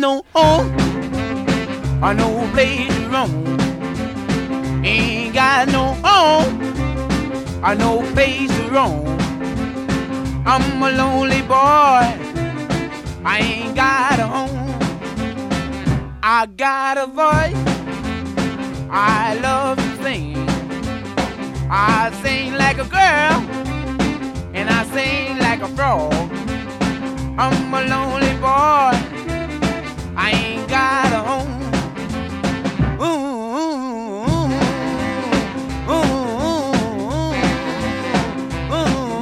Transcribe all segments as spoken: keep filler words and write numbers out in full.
no home or no place to roam. Ain't got no home or no place to roam. I'm a lonely boy, I ain't got a home. I got a voice, I love to sing. I sing like a girl, and I sing like a frog. I'm a lonely boy, I ain't got a home. Ooh, ooh, ooh, ooh, ooh,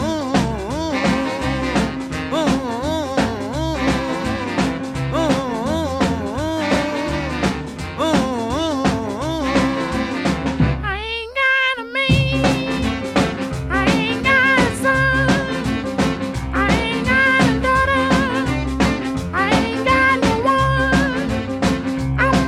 I ain't got a man, I ain't got a son, I ain't got a daughter, I ain't got no one. I'm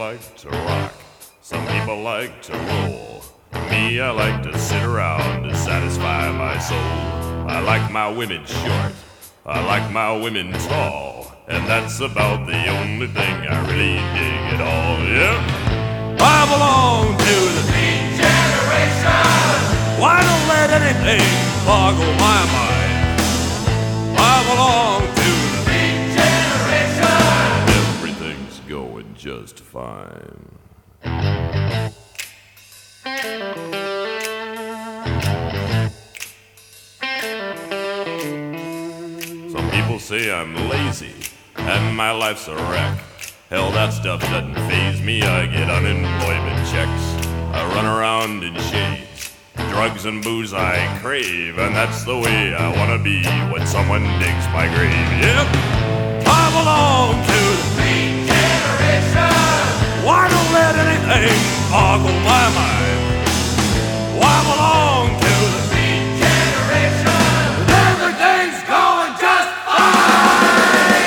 like to rock. Some people like to roll. Me, I like to sit around to satisfy my soul. I like my women short. I like my women tall. And that's about the only thing I really dig at all. Yeah. I belong to the Beat Generation. Why don't let anything boggle my mind? I belong to the Beat Generation. Everything's going just fine. Some people say I'm lazy and my life's a wreck. Hell, that stuff doesn't faze me. I get unemployment checks. I run around in shades. Drugs and booze I crave, and that's the way I wanna be when someone digs my grave. Yep, I belong to the Beat Generation. Why don't let anything boggle my mind? I belong to the Beat Generation. Everything's going just fine.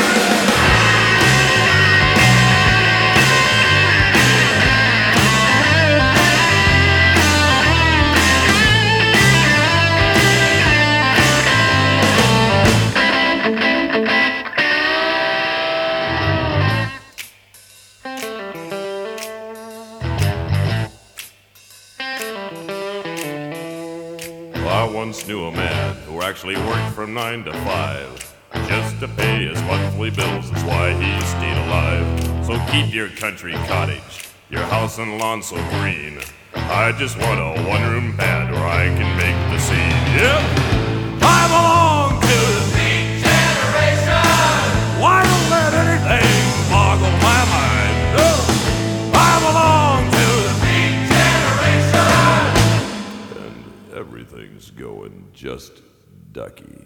I once knew a man who actually worked from nine to five just to pay his monthly bills. That's why he stayed alive. So keep your country cottage, your house and lawn so green. I just want a one-room pad where I can make the scene. Yep, I belong to the Beat Generation. Why don't let anything boggle my mind? No, I belong to the Beat Generation. And everything's going just ducky.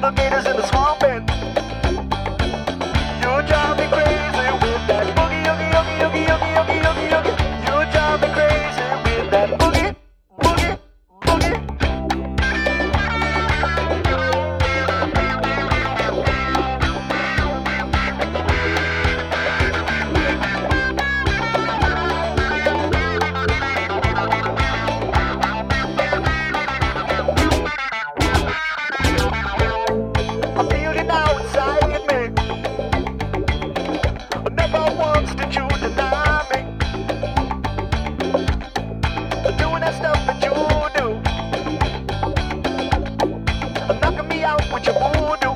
alligators in the swamp and you drive me crazy with that boogie, oogie, oogie, oogie, oogie, oogie, oogie, oogie. You drive me crazy with that boogie, boogie, boogie. I feel it now inside me. Never once did you deny me. Doing that stuff that you do, knocking me out with your voodoo.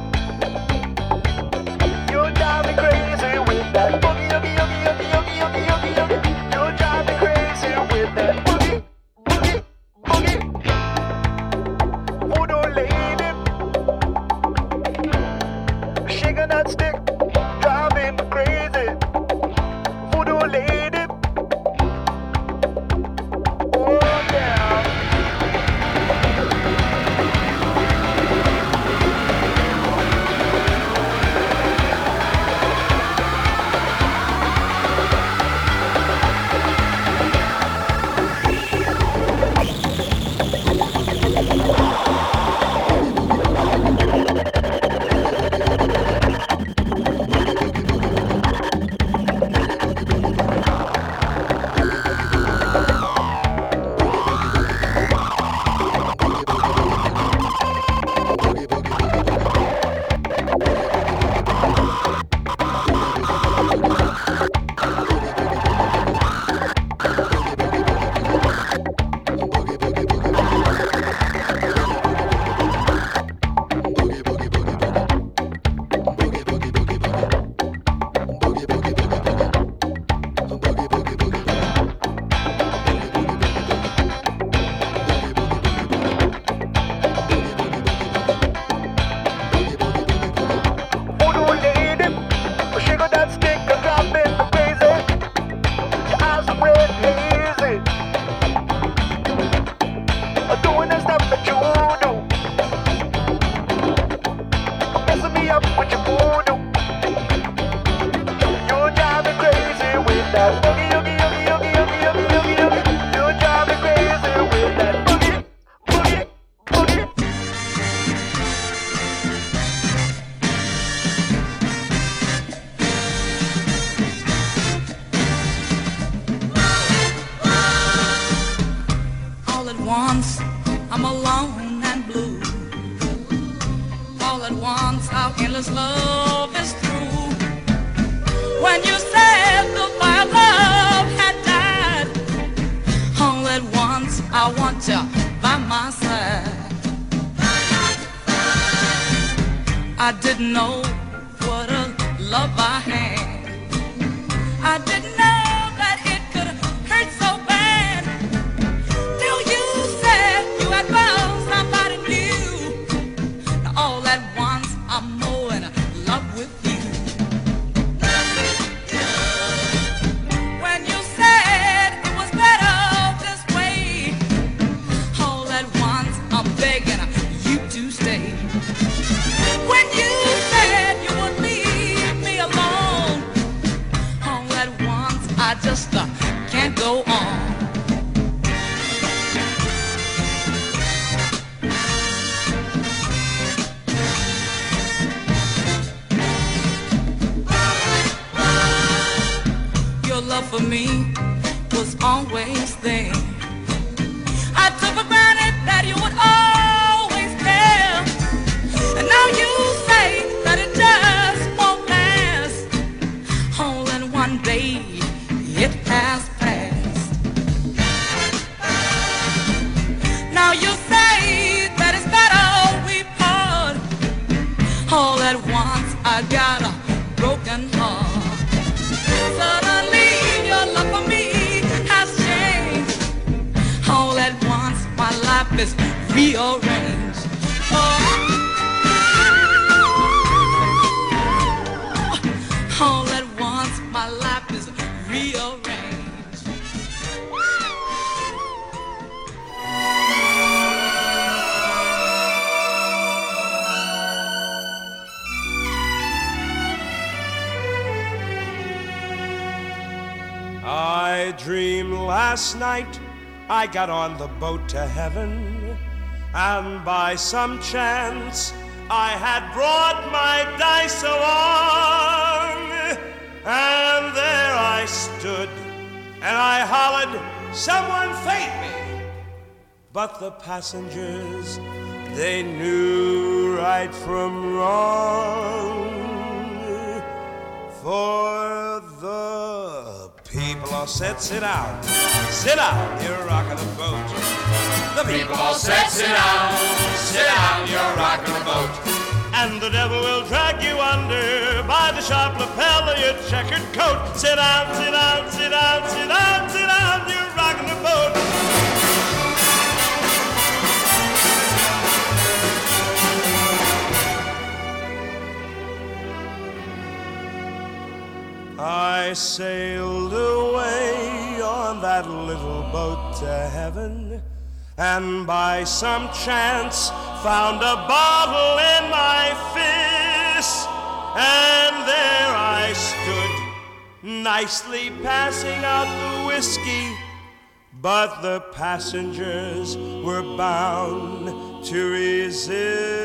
You drive me crazy with that boogie, oogie, oogie, oogie, oogie, oogie, oogie, oogie. You drive me crazy with that boogie, boogie, boogie. Voodoo lady, shaking that stick, driving me crazy. Voodoo lady, oh yeah. Voodoo lady, shake that stick and drop it crazy. Your eyes are red hazy, doing that stuff that you do, messing me up with your voodoo. You drive me crazy with that boogie, oogie, oogie, oogie, oogie, oogie, oogie, oogie. You drive me crazy with that boogie, boogie, boogie. All at once, I'm alone and blue. All at once, our endless love is through. When you said the fire of love had died, all at once, I want you by my side. I didn't know what a love I had. I didn't know that it could hurt so bad. Till you said you had found somebody new. Now all at once I'm more in love with you. When you said it was better this way, all at once I'm begging you to stay. When you said you would leave me alone, all at once I just uh, can't go on. Your love for me was always there. I took for granted that you would always care. And now you say that it just won't last. All in one day, it has passed. Now you say that it's better we part. All at once, I got a broken heart. Suddenly, your love for me has changed. All at once, my life is rearranged. Oh. All at once, my life is rearranged. I dreamed last night I got on the boat to heaven, and by some chance I had brought my dice along, and there I stood and I hollered, "Someone fate me!" But the passengers, they knew right from wrong, for the people all said, "Sit down, sit down, you're rocking the boat." The people all said, "Sit down, sit down, you're rocking the boat." And the devil will drag you under by the sharp lapel of your checkered coat. Sit down, sit down, sit down, sit down, sit down, you're rocking the boat. I sailed away on that little boat to heaven, and by some chance found a bottle in my fist, and there I stood, nicely passing out the whiskey, but the passengers were bound to resist,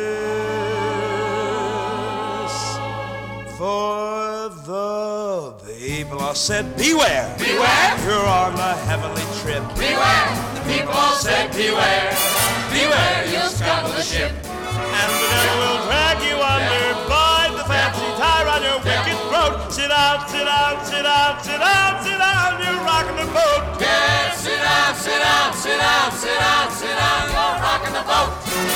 for the people all said, "Beware, beware, you're on a heavenly trip." Beware, the people all said, "Beware, beware, you'll scuttle the ship." And the devil will drag you under by the fancy tie around your wicked throat. Sit down, sit down, sit down, sit down, sit down, you're rocking the boat. Yeah, sit down, sit down, sit down, sit down, sit down, you're rocking the boat.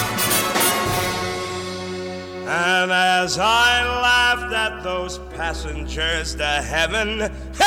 And as I laughed at those passengers to heaven,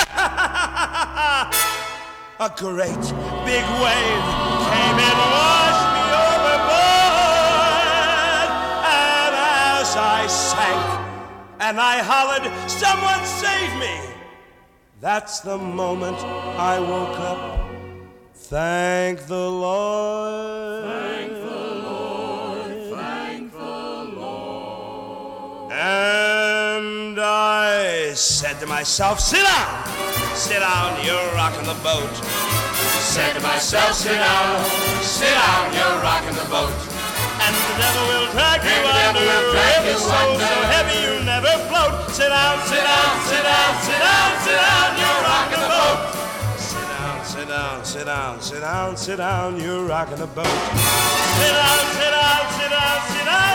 a great big wave came and washed me overboard. And as I sank and I hollered, "Someone save me!" that's the moment I woke up. Thank the Lord. Thank the Lord. Thank the Lord. And I said to myself, "Sit down, sit down, you're rocking the boat." Said to myself, "Sit down, sit down, you're rocking the boat." And the devil will drag you under, if it's so, so heavy you never float. Sit down, sit down, sit down, sit down, sit down, you're rocking the boat. Sit down, sit down, sit down, sit down, sit down, you're rocking the boat. Sit down, sit down, sit down, sit down.